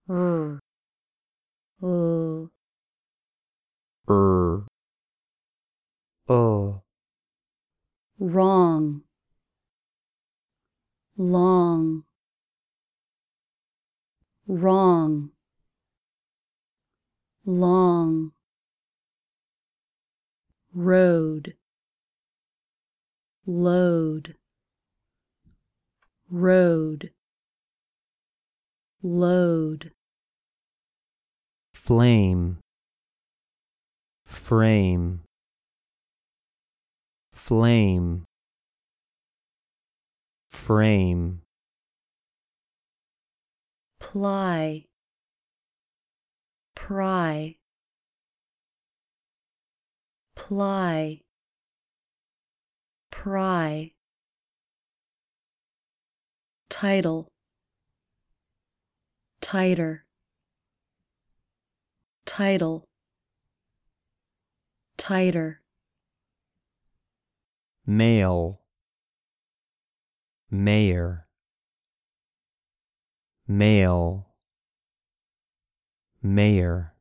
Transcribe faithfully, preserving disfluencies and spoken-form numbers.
r, l, er, uh, wrong, long, wrong, long, road, load, road, load, flame, frame, flame, frame, ply, pry, ply, pry, title, tighter, title, tighter, male, mayor, male, mayor.